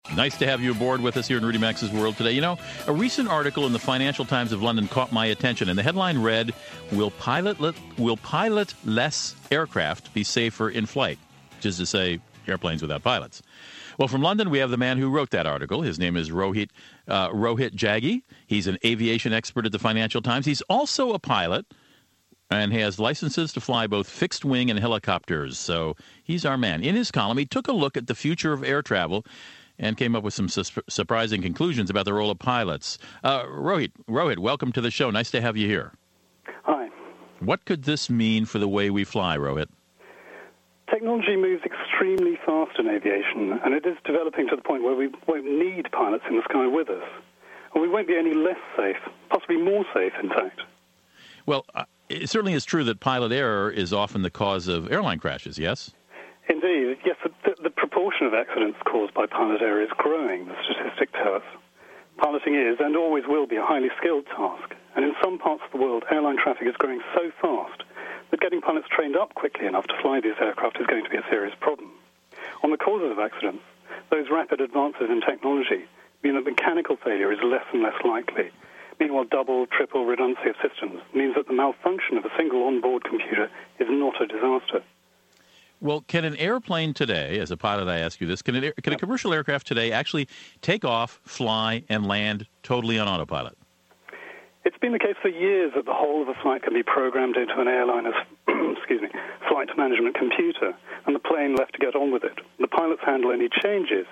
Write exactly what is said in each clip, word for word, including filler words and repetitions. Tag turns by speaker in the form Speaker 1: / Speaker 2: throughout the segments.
Speaker 1: Nice to have you aboard with us here in Rudy Max's World today. You know, a recent article in the Financial Times of London caught my attention, and the headline read, Will pilot will pilot-less aircraft be safer in flight? Which is to say, airplanes without pilots. Well, from London, we have the man who wrote that article. His name is Rohit, uh, Rohit Jaggi. He's an aviation expert at the Financial Times. He's also a pilot and has licenses to fly both fixed-wing and helicopters. So he's our man. In his column, he took a look at the future of air travel and came up with some su- surprising conclusions about the role of pilots. Uh, Rohit, Rohit, welcome to the show. Nice to have you here.
Speaker 2: Hi.
Speaker 1: What could this mean for the way we fly, Rohit?
Speaker 2: Technology moves extremely fast in aviation, and it is developing to the point where we won't need pilots in the sky with us. And we won't be any less safe, possibly more safe, in fact.
Speaker 1: Well, uh, it certainly is true that pilot error is often the cause of airline crashes, yes?
Speaker 2: Indeed. Yes, the, the proportion of accidents caused by pilot error is growing, the statistics tell us. Piloting is, and always will be, a highly skilled task. And in some parts of the world, airline traffic is growing so fast that getting pilots trained up quickly enough to fly these aircraft is going to be a serious problem. On the causes of accidents, those rapid advances in technology mean that mechanical failure is less and less likely. Meanwhile, double, triple redundancy of systems means that the malfunction of a single onboard computer is not a disaster.
Speaker 1: Well, can an airplane today, as a pilot I ask you this, can, an, can a commercial aircraft today actually take off, fly, and land totally on autopilot?
Speaker 2: It's been the case for years that the whole of a flight can be programmed into an airliner's excuse me, flight management computer, and the plane left to get on with it. The pilots handle any changes,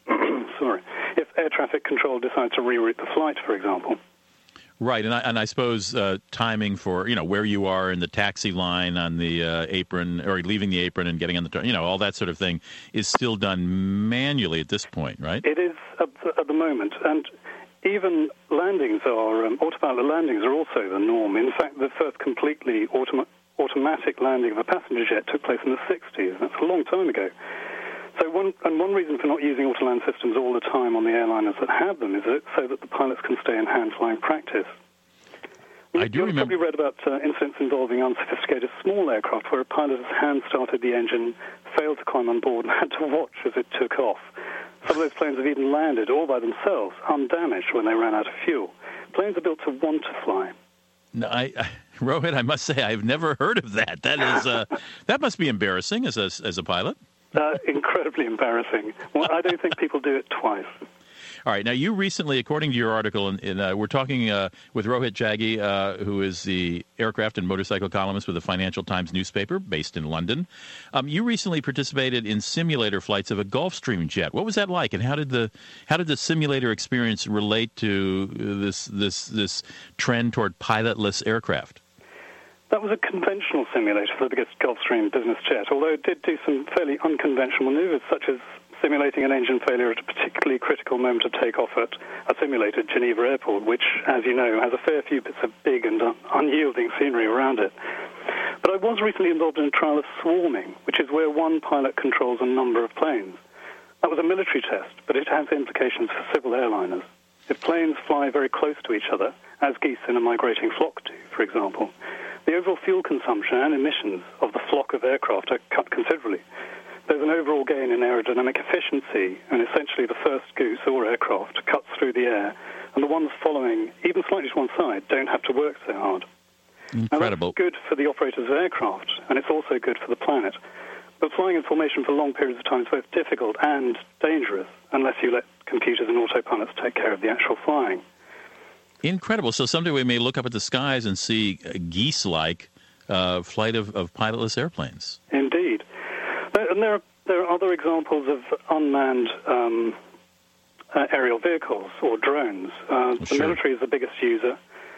Speaker 2: sorry, if air traffic control decides to reroute the flight, for example.
Speaker 1: Right, and I, and I suppose uh, timing for, you know, where you are in the taxi line on the uh, apron, or leaving the apron and getting on the, you know, all that sort of thing is still done manually at this point, right?
Speaker 2: It is at the, at the moment, and even landings are, um, autopilot landings are also the norm. In fact, the first completely autom- automatic landing of a passenger jet took place in the sixties. That's a long time ago. So one, and one reason for not using autoland systems all the time on the airliners that have them is that, so that the pilots can stay in hand-flying practice.
Speaker 1: I do
Speaker 2: You've
Speaker 1: remember.
Speaker 2: probably read about uh, incidents involving unsophisticated small aircraft where a pilot has hand-started the engine, failed to climb on board, and had to watch as it took off. Some of those planes have even landed all by themselves, undamaged, when they ran out of fuel. Planes are built to want to fly.
Speaker 1: No, I, I, Rohit, I must say I've never heard of that. That is uh, that must be embarrassing as a as a pilot.
Speaker 2: Uh, incredibly embarrassing. Well, I don't think people do it twice.
Speaker 1: All right. Now, you recently, according to your article, and, and uh, we're talking uh, with Rohit Jaggi, uh, who is the aircraft and motorcycle columnist with the Financial Times newspaper based in London. Um, you recently participated in simulator flights of a Gulfstream jet. What was that like, and how did the how did the simulator experience relate to this this this trend toward pilotless aircraft?
Speaker 2: That was a conventional simulator for the biggest Gulfstream business jet, although it did do some fairly unconventional maneuvers, such as simulating an engine failure at a particularly critical moment of takeoff at a simulated Geneva airport, which, as you know, has a fair few bits of big and unyielding scenery around it. But I was recently involved in a trial of swarming, which is where one pilot controls a number of planes. That was a military test, but it has implications for civil airliners. If planes fly very close to each other, as geese in a migrating flock do, for example, the overall fuel consumption and emissions of the flock of aircraft are cut considerably. There's an overall gain in aerodynamic efficiency, and essentially the first goose or aircraft cuts through the air, and the ones following, even slightly to one side, don't have to work so hard.
Speaker 1: Incredible.
Speaker 2: Now, that's good for the operators of aircraft, and it's also good for the planet. But flying in formation for long periods of time is both difficult and dangerous, unless you let computers and autopilots take care of the actual flying.
Speaker 1: Incredible. So someday we may look up at the skies and see a geese-like uh, flight of, of pilotless airplanes.
Speaker 2: Indeed. And there are, there are other examples of unmanned um, uh, aerial vehicles or drones. Uh, the
Speaker 1: Sure.
Speaker 2: military is the biggest user.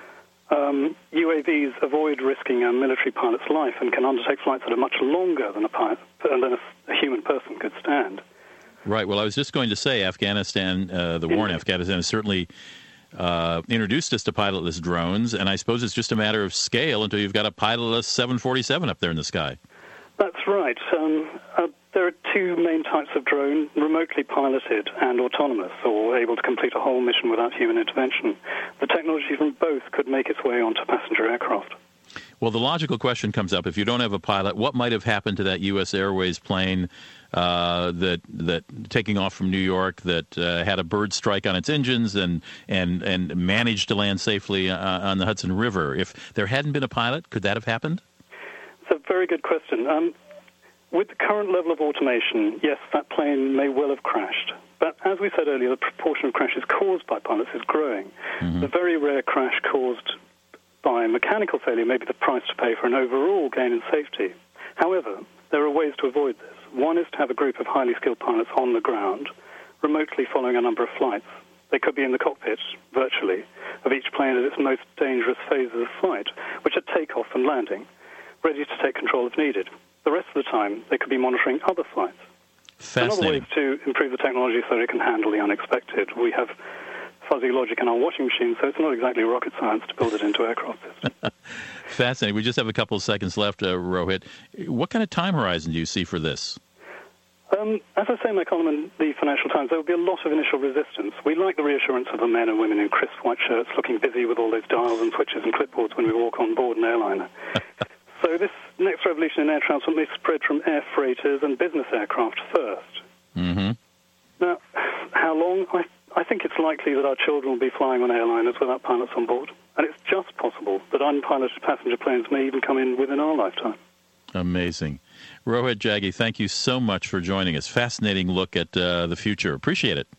Speaker 2: Um, U A Vs avoid risking a military pilot's life and can undertake flights that are much longer than a, pilot, than a, a human person could stand.
Speaker 1: Right. Well, I was just going to say Afghanistan, uh, the war in
Speaker 2: Yeah.
Speaker 1: Afghanistan has certainly uh, introduced us to pilotless drones, and I suppose it's just a matter of scale until you've got a pilotless seven forty-seven up there in the sky.
Speaker 2: That's right. Um, uh, there are two main types of drone, remotely piloted and autonomous, or able to complete a whole mission without human intervention. The technology from both could make its way onto passenger aircraft.
Speaker 1: Well, the logical question comes up, if you don't have a pilot, what might have happened to that U S Airways plane uh, that that taking off from New York that uh, had a bird strike on its engines and and and managed to land safely uh, on the Hudson River. If there hadn't been a pilot, could that have happened?
Speaker 2: It's a very good question. Um, with the current level of automation, yes, that plane may well have crashed. But as we said earlier, the proportion of crashes caused by pilots is growing. Mm-hmm. The very rare crash caused by mechanical failure may be the price to pay for an overall gain in safety. However, there are ways to avoid this. One is to have a group of highly skilled pilots on the ground, remotely following a number of flights. They could be in the cockpit, virtually, of each plane at its most dangerous phases of flight, which are takeoff and landing, ready to take control if needed. The rest of the time, they could be monitoring other flights. Another way is to improve the technology so that it can handle the unexpected. We have fuzzy logic in our washing machine, so it's not exactly rocket science to build it into aircraft systems.
Speaker 1: Fascinating. We just have a couple of seconds left, uh, Rohit. What kind of time horizon do you see for this?
Speaker 2: Um, as I say in my column in the Financial Times, there will be a lot of initial resistance. We like the reassurance of the men and women in crisp white shirts looking busy with all those dials and switches and clipboards when we walk on board an airliner. So this next revolution in air transport may spread from air freighters and business aircraft first.
Speaker 1: Mm-hmm.
Speaker 2: Now, how long? I, I think it's likely that our children will be flying on airliners without pilots on board. And it's just possible that unpiloted passenger planes may even come in within our lifetime.
Speaker 1: Amazing. Rohit Jaggi, thank you so much for joining us. Fascinating look at uh, the future. Appreciate it.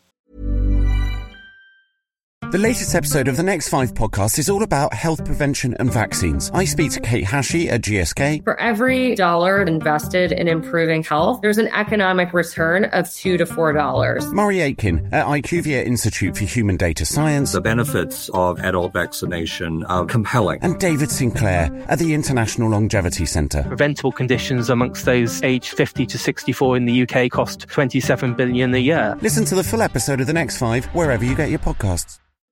Speaker 3: The latest episode of the Next Five podcast is all about health prevention and vaccines. I speak to Kate Hashey at G S K.
Speaker 4: For every dollar invested in improving health, there's an economic return of two to four dollars.
Speaker 3: Murray Aitken at IQVIA Institute for Human Data Science.
Speaker 5: The benefits of adult vaccination are compelling.
Speaker 3: And David Sinclair at the International Longevity Centre.
Speaker 6: Preventable conditions amongst those aged fifty to sixty-four in the U K cost twenty-seven billion dollars a year.
Speaker 3: Listen to the full episode of the Next Five wherever you get your podcasts.